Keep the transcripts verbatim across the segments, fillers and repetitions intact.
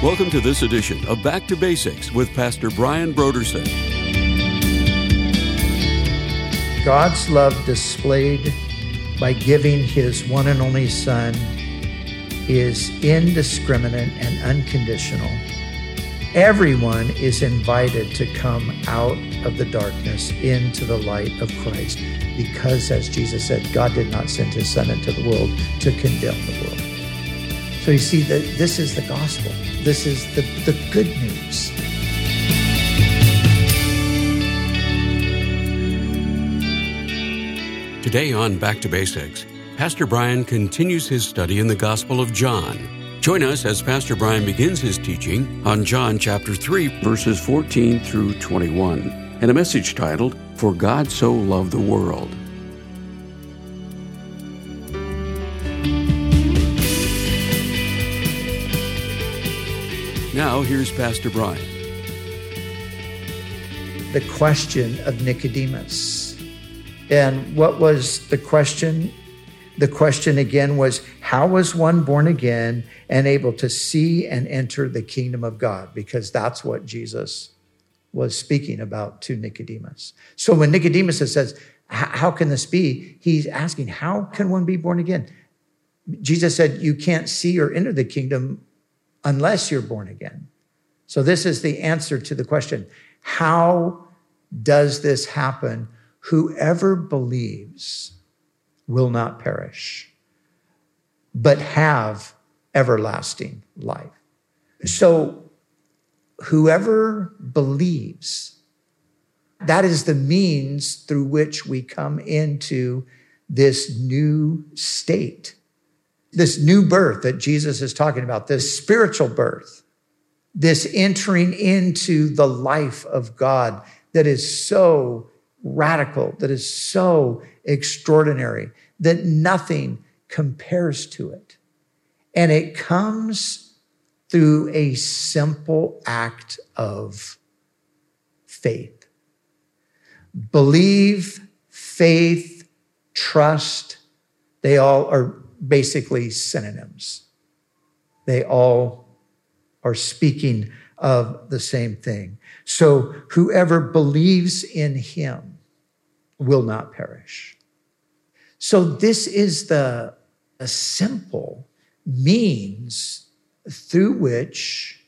Welcome to this edition of Back to Basics with Pastor Brian Broderson. God's love displayed by giving his one and only Son is indiscriminate and unconditional. Everyone is invited to come out of the darkness into the light of Christ because, as Jesus said, God did not send his Son into the world to condemn the world. So you see, that this is the gospel. This is the, the good news. Today on Back to Basics, Pastor Brian continues his study in the Gospel of John. Join us as Pastor Brian begins his teaching on John chapter three, verses fourteen through twenty-one, and a message titled, For God So Loved the World. Now, here's Pastor Brian. The question of Nicodemus. And what was the question? The question again was, how was one born again and able to see and enter the kingdom of God? Because that's what Jesus was speaking about to Nicodemus. So when Nicodemus says, how can this be? He's asking, how can one be born again? Jesus said, you can't see or enter the kingdom unless you're born again. So this is the answer to the question, how does this happen? Whoever believes will not perish, but have everlasting life. So whoever believes, that is the means through which we come into this new state, this new birth that Jesus is talking about, this spiritual birth, this entering into the life of God that is so radical, that is so extraordinary, that nothing compares to it. And it comes through a simple act of faith. Believe, faith, trust, they all are basically synonyms. They all are speaking of the same thing. So whoever believes in him will not perish. So this is the a simple means through which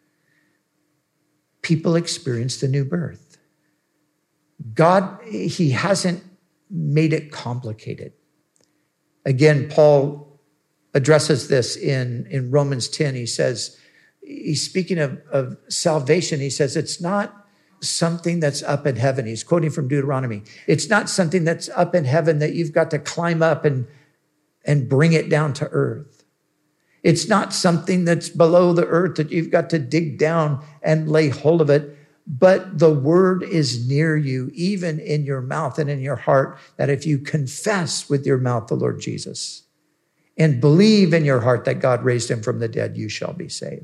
people experience the new birth. God, he hasn't made it complicated. Again, Paul addresses this in, in Romans ten. He says, he's speaking of, of salvation. He says, it's not something that's up in heaven. He's quoting from Deuteronomy. It's not something that's up in heaven that you've got to climb up and, and bring it down to earth. It's not something that's below the earth that you've got to dig down and lay hold of it. But the word is near you, even in your mouth and in your heart, that if you confess with your mouth the Lord Jesus and believe in your heart that God raised him from the dead, you shall be saved.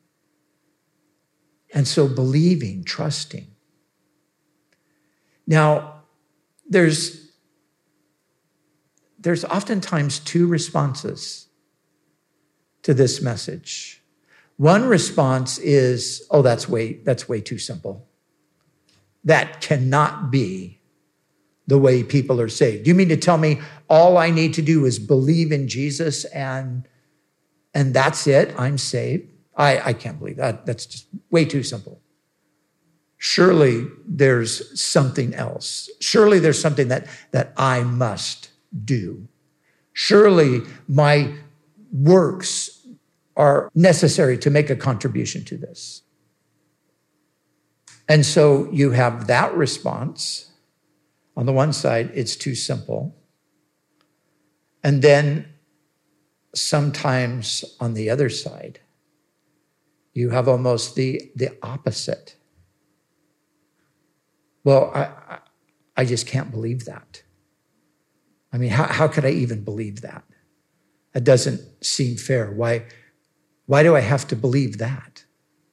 And so believing, trusting. Now, there's, there's oftentimes two responses to this message. One response is, oh, that's way, that's way too simple. That cannot be the way people are saved. You mean to tell me all I need to do is believe in Jesus and, and that's it? I'm saved? I, I can't believe that. That's just way too simple. Surely there's something else. Surely there's something that, that I must do. Surely my works are necessary to make a contribution to this. And so you have that response. On the one side, it's too simple. And then sometimes on the other side, you have almost the, the opposite. Well, I, I, I just can't believe that. I mean, how, how could I even believe that? It doesn't seem fair. Why, why do I have to believe that?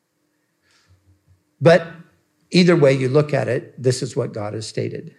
But either way you look at it, this is what God has stated.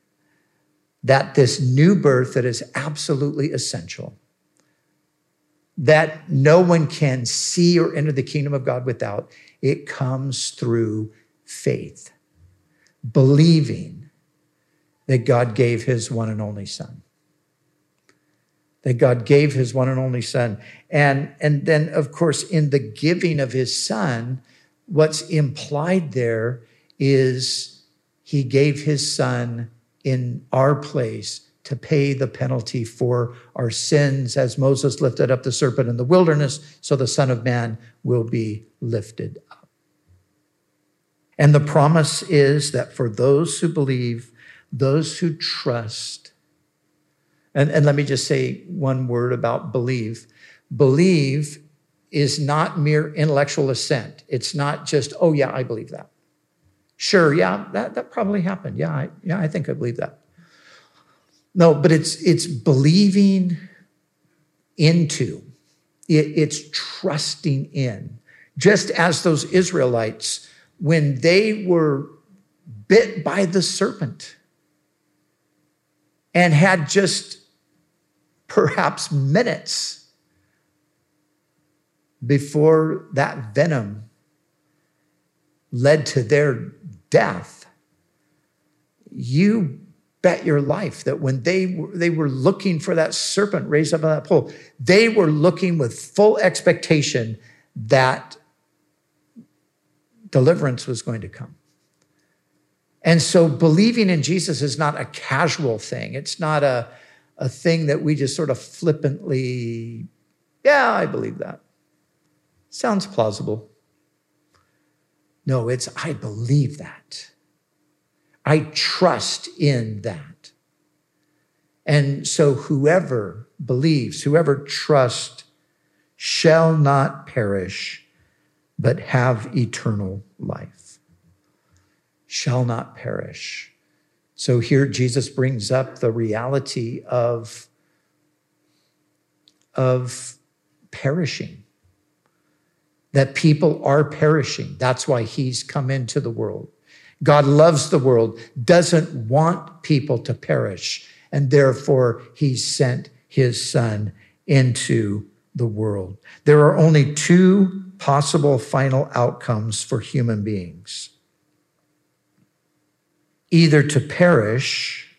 That this new birth that is absolutely essential, that no one can see or enter the kingdom of God without. It comes through faith, believing that God gave his one and only son. That God gave his one and only son. And, and then, of course, in the giving of his son, what's implied there is he gave his son in our place to pay the penalty for our sins, as Moses lifted up the serpent in the wilderness, so the Son of Man will be lifted up. And the promise is that for those who believe, those who trust, and, and let me just say one word about believe. Believe is not mere intellectual assent. It's not just, oh yeah, I believe that. Sure, yeah, that, that probably happened. Yeah, I, yeah, I think I believe that. No, but it's it's believing into. It, it's trusting in. Just as those Israelites, when they were bit by the serpent and had just perhaps minutes before that venom led to their death, you bet your life that when they were, they were looking for that serpent raised up on that pole, they were looking with full expectation that deliverance was going to come. And so believing in Jesus is not a casual thing. It's not a, a thing that we just sort of flippantly, yeah, I believe that. Sounds plausible. No, it's, I believe that. I trust in that. And so whoever believes, whoever trusts, shall not perish, but have eternal life. Shall not perish. So here Jesus brings up the reality of, of perishing. That people are perishing. That's why he's come into the world. God loves the world, doesn't want people to perish, and therefore he sent his son into the world. There are only two possible final outcomes for human beings. Either to perish,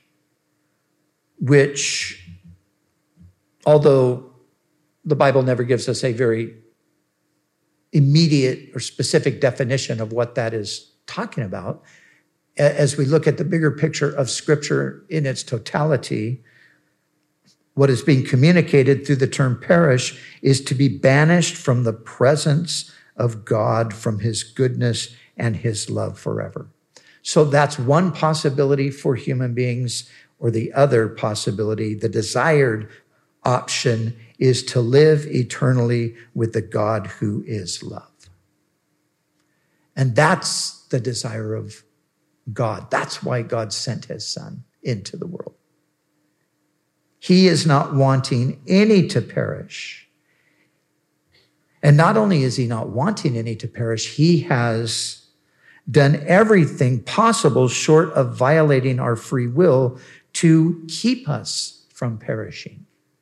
which, although the Bible never gives us a very immediate or specific definition of what that is talking about, as we look at the bigger picture of Scripture in its totality, what is being communicated through the term perish is to be banished from the presence of God, from his goodness and his love forever. So that's one possibility for human beings, or the other possibility, the desired option, is to live eternally with the God who is love. And that's the desire of God. That's why God sent his son into the world. He is not wanting any to perish. And not only is he not wanting any to perish, he has done everything possible short of violating our free will to keep us from perishing.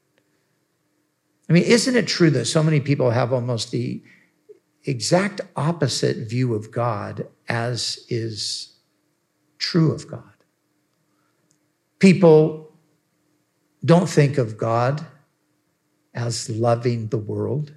I mean, isn't it true that so many people have almost the exact opposite view of God as is true of God? People don't think of God as loving the world.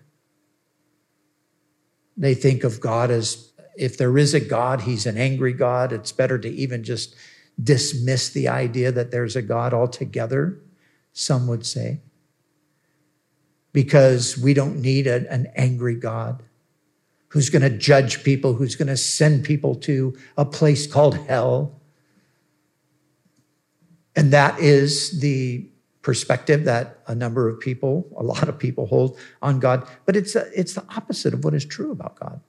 They think of God as, if there is a God, he's an angry God. It's better to even just dismiss the idea that there's a God altogether, some would say, because we don't need a, an angry God who's going to judge people, who's going to send people to a place called hell. And that is the perspective that a number of people, a lot of people hold on God. But it's a, it's the opposite of what is true about God.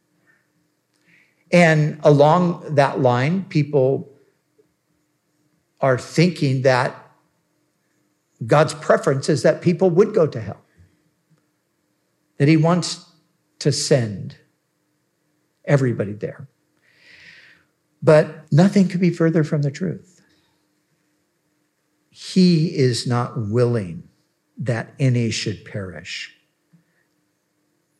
And along that line, people are thinking that God's preference is that people would go to hell, that he wants to send everybody there. But nothing could be further from the truth. He is not willing that any should perish,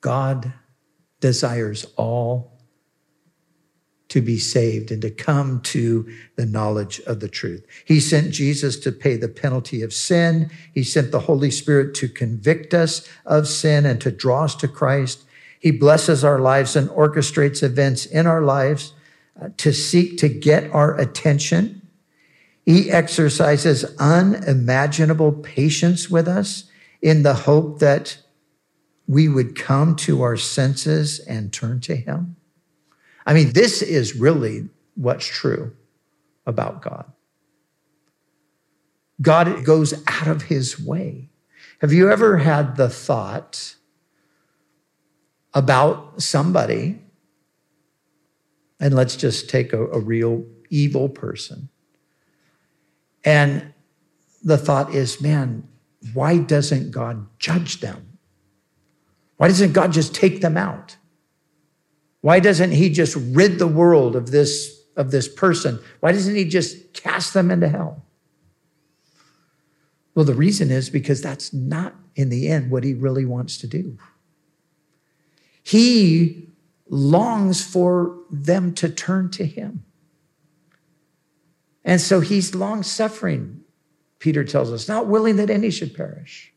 God desires all to be saved and to come to the knowledge of the truth. He sent Jesus to pay the penalty of sin. He sent the Holy Spirit to convict us of sin and to draw us to Christ. He blesses our lives and orchestrates events in our lives uh, to seek to get our attention. He exercises unimaginable patience with us in the hope that we would come to our senses and turn to him. I mean, this is really what's true about God. God goes out of his way. Have you ever had the thought about somebody, and let's just take a, a real evil person, and the thought is, man, why doesn't God judge them? Why doesn't God just take them out? Why doesn't he just rid the world of this, of this person? Why doesn't he just cast them into hell? Well, the reason is because that's not, in the end, what he really wants to do. He longs for them to turn to him. And so he's long-suffering, Peter tells us, not willing that any should perish.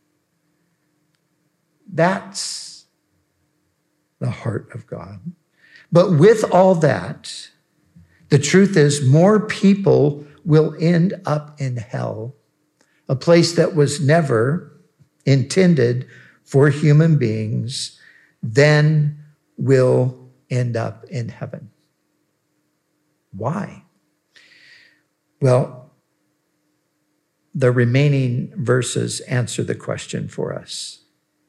That's the heart of God. But with all that, the truth is more people will end up in hell, a place that was never intended for human beings, than will end up in heaven. Why? Well, the remaining verses answer the question for us.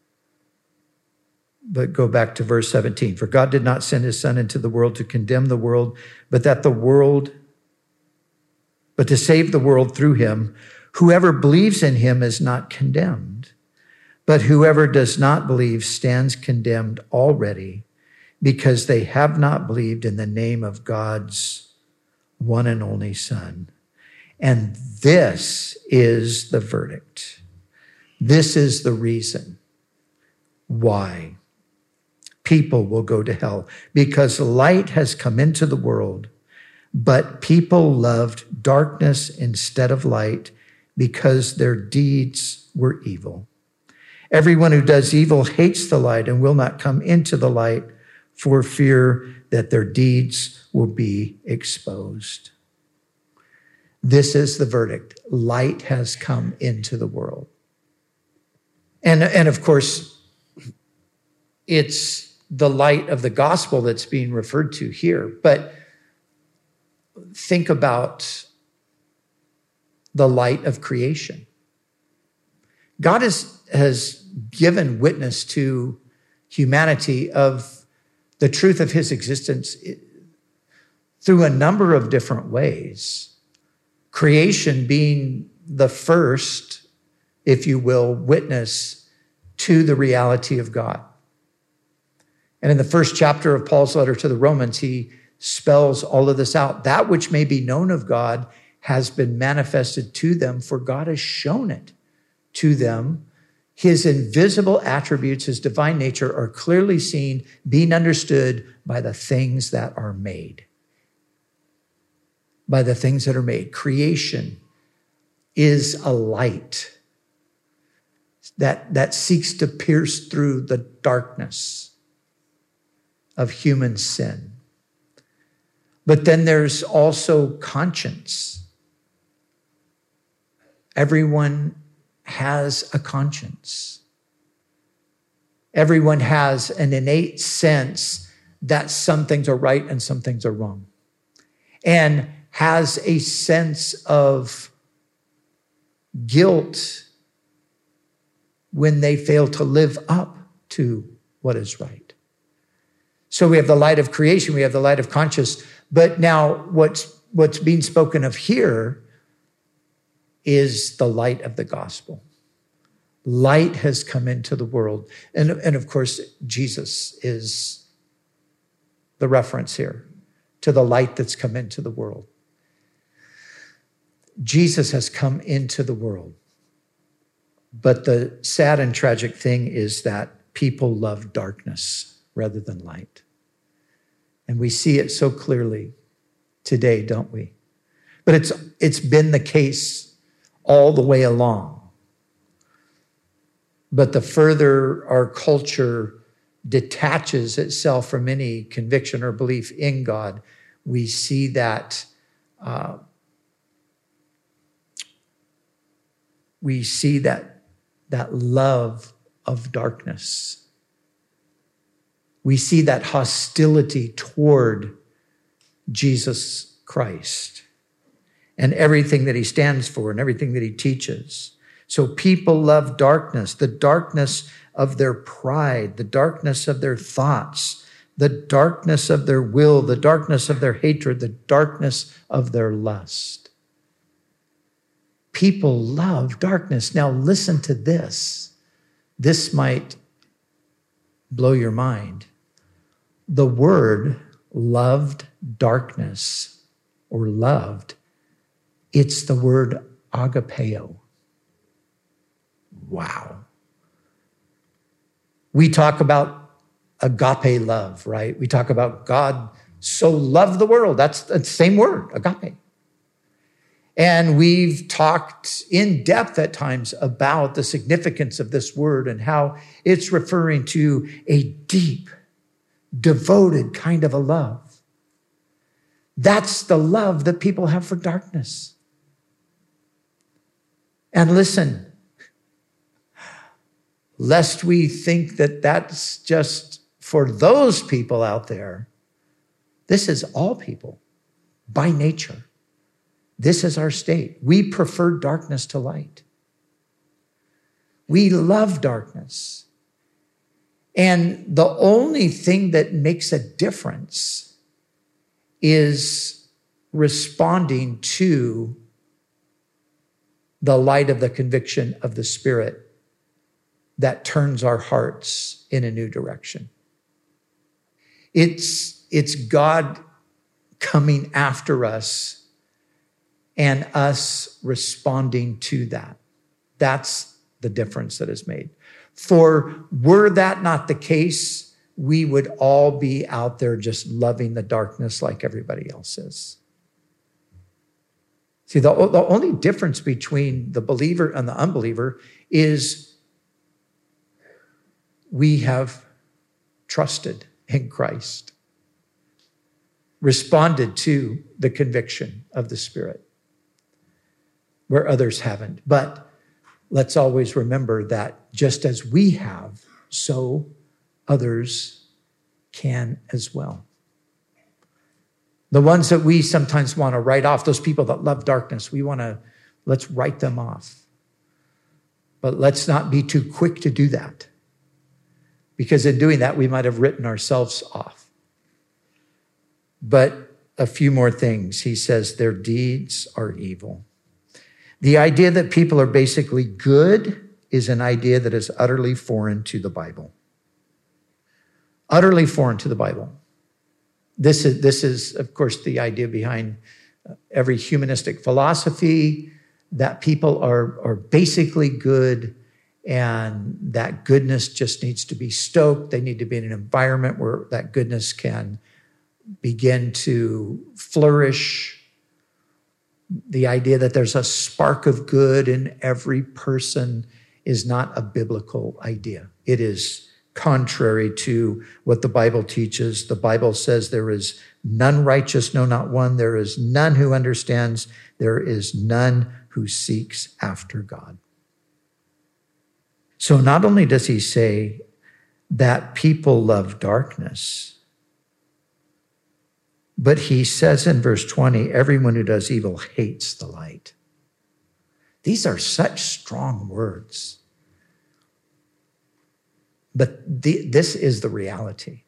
But go back to verse seventeen. For God did not send his son into the world to condemn the world, but that the world, but to save the world through him. Whoever believes in him is not condemned, but whoever does not believe stands condemned already, because they have not believed in the name of God's one and only Son. And this is the verdict. This is the reason why people will go to hell, because light has come into the world, but people loved darkness instead of light because their deeds were evil. Everyone who does evil hates the light and will not come into the light for fear that their deeds will be exposed. This is the verdict. Light has come into the world. And, and of course, it's the light of the gospel that's being referred to here. But think about the light of creation. God has, has given witness to humanity of the truth of his existence through a number of different ways. Creation being the first, if you will, witness to the reality of God. And in the first chapter of Paul's letter to the Romans, he spells all of this out. That which may be known of God has been manifested to them, for God has shown it to them. His invisible attributes, his divine nature, are clearly seen, being understood by the things that are made. By the things that are made. Creation is a light that, that seeks to pierce through the darkness of human sin. But then there's also conscience. Everyone has a conscience. Everyone has an innate sense that some things are right and some things are wrong, and has a sense of guilt when they fail to live up to what is right. So we have the light of creation, we have the light of conscience, but now what's, what's being spoken of here is the light of the gospel. Light has come into the world. And, and of course, Jesus is the reference here to the light that's come into the world. Jesus has come into the world. But the sad and tragic thing is that people love darkness rather than light. And we see it so clearly today, don't we? But it's it's been the case all the way along. But the further our culture detaches itself from any conviction or belief in God, we see that uh, we see that that love of darkness. We see that hostility toward Jesus Christ and everything that he stands for and everything that he teaches. So people love darkness, the darkness of their pride, the darkness of their thoughts, the darkness of their will, the darkness of their hatred, the darkness of their lust. People love darkness. Now listen to this. This might blow your mind. The word loved darkness or loved, it's the word agapeo. Wow. We talk about agape love, right? We talk about God so loved the world. That's the same word, agape. And we've talked in depth at times about the significance of this word and how it's referring to a deep, devoted kind of a love. That's the love that people have for darkness. And listen, lest we think that that's just for those people out there, this is all people by nature. This is our state. We prefer darkness to light. We love darkness. And the only thing that makes a difference is responding to the light of the conviction of the Spirit that turns our hearts in a new direction. It's, it's God coming after us and us responding to that. That's the difference that is made. For were that not the case, we would all be out there just loving the darkness like everybody else is. See, the, the only difference between the believer and the unbeliever is we have trusted in Christ, responded to the conviction of the Spirit, where others haven't. But let's always remember that just as we have, so others can as well. The ones that we sometimes want to write off, those people that love darkness, we want to, let's write them off. But let's not be too quick to do that, because in doing that, we might have written ourselves off. But a few more things. He says, their deeds are evil. The idea that people are basically good is an idea that is utterly foreign to the Bible. Utterly foreign to the Bible. This is, this is, of course, the idea behind every humanistic philosophy, that people are, are basically good, and that goodness just needs to be stoked. They need to be in an environment where that goodness can begin to flourish. The idea that there's a spark of good in every person is not a biblical idea. It is contrary to what the Bible teaches. The Bible says there is none righteous, no, not one. There is none who understands. There is none who seeks after God. So not only does he say that people love darkness, but he says in verse twenty, everyone who does evil hates the light. These are such strong words. But the, this is the reality.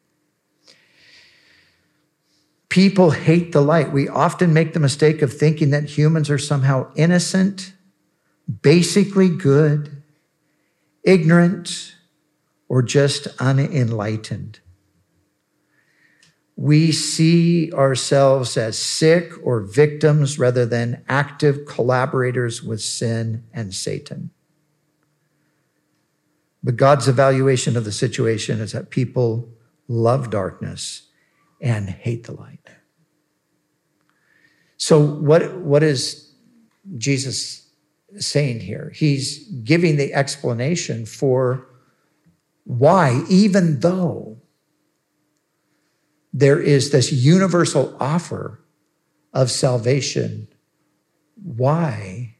People hate the light. We often make the mistake of thinking that humans are somehow innocent, basically good, ignorant, or just unenlightened. We see ourselves as sick or victims rather than active collaborators with sin and Satan. But God's evaluation of the situation is that people love darkness and hate the light. So what, what is Jesus saying here? He's giving the explanation for why, even though there is this universal offer of salvation, why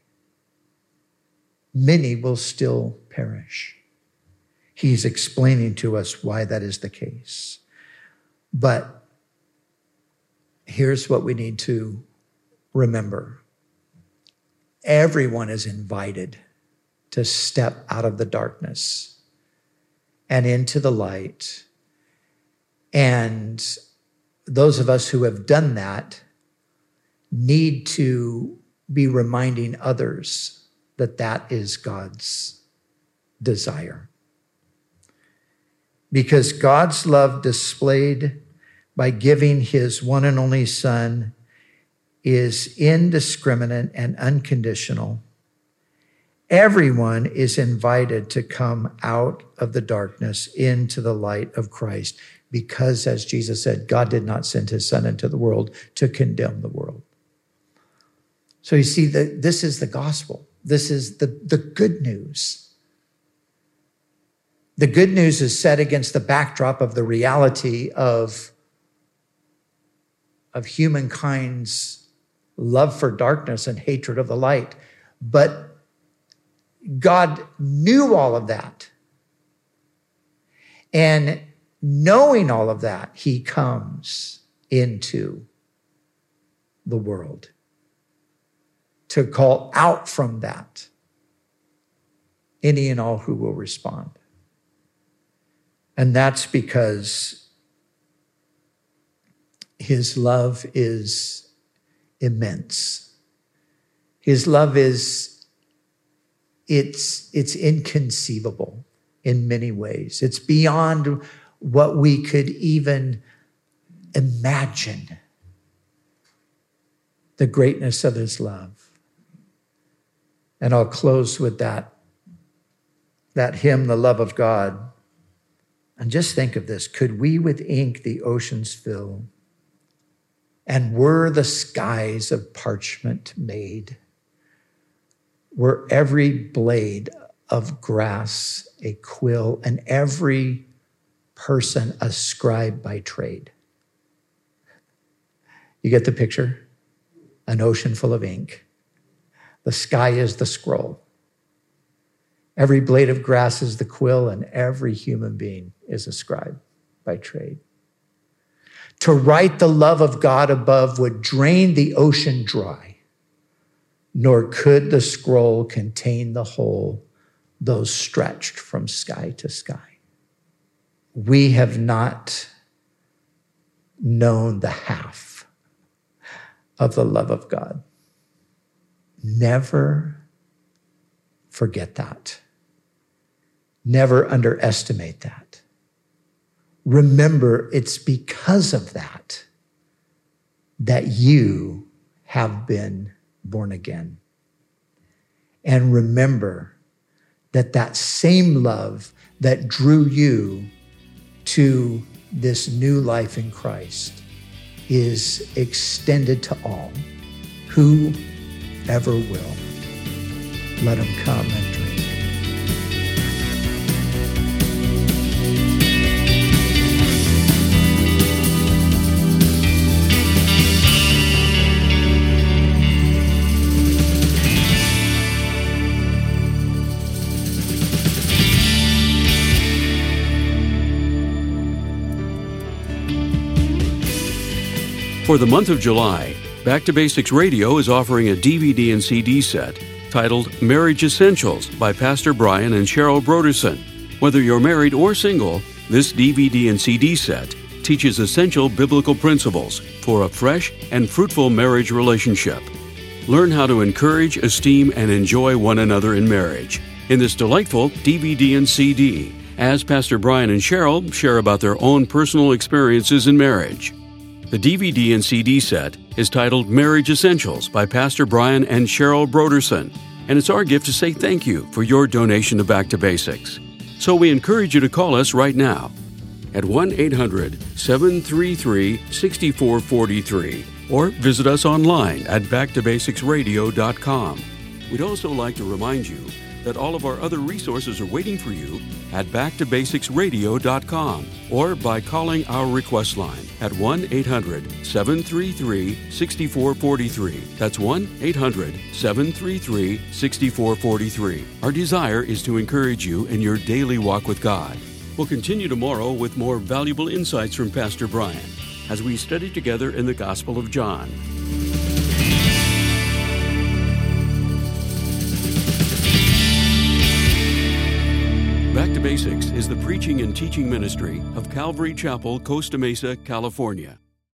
many will still perish. He's explaining to us why that is the case. But here's what we need to remember. Everyone is invited to step out of the darkness and into the light. And those of us who have done that need to be reminding others that that is God's desire. Because God's love displayed by giving his one and only Son is indiscriminate and unconditional. Everyone is invited to come out of the darkness into the light of Christ because, as Jesus said, God did not send his Son into the world to condemn the world. So you see, that this is the gospel. This is the, the good news. The good news is set against the backdrop of the reality of, of humankind's love for darkness and hatred of the light. But God knew all of that. And knowing all of that, he comes into the world to call out from that any and all who will respond. And that's because his love is immense. His love is, it's, it's inconceivable in many ways. It's beyond what we could even imagine, the greatness of his love. And I'll close with that, that hymn, The Love of God. And just think of this. Could we with ink the oceans fill? And were the skies of parchment made? Were every blade of grass a quill, and every person a scribe by trade? You get the picture? An ocean full of ink. The sky is the scroll. Every blade of grass is the quill, and every human being is a scribe by trade. To write the love of God above would drain the ocean dry, nor could the scroll contain the whole, though stretched from sky to sky. We have not known the half of the love of God. Never forget that. Never underestimate that. Remember, it's because of that that you have been born again. And remember that that same love that drew you to this new life in Christ is extended to all who ever will. Let them come and drink. For the month of July, Back to Basics Radio is offering a D V D and C D set titled Marriage Essentials by Pastor Brian and Cheryl Broderson. Whether you're married or single, this D V D and C D set teaches essential biblical principles for a fresh and fruitful marriage relationship. Learn how to encourage, esteem, and enjoy one another in marriage in this delightful D V D and C D, as Pastor Brian and Cheryl share about their own personal experiences in marriage. The D V D and C D set is titled Marriage Essentials by Pastor Brian and Cheryl Broderson, and it's our gift to say thank you for your donation to Back to Basics. So we encourage you to call us right now at one eight hundred seven three three six four four three or visit us online at back to basics radio dot com. We'd also like to remind you that all of our other resources are waiting for you at back to basics radio dot com or by calling our request line at one eight hundred seven three three six four four three. That's one eight hundred seven three three six four four three. Our desire is to encourage you in your daily walk with God. We'll continue tomorrow with more valuable insights from Pastor Brian as we study together in the Gospel of John. Back to Basics is the preaching and teaching ministry of Calvary Chapel, Costa Mesa, California.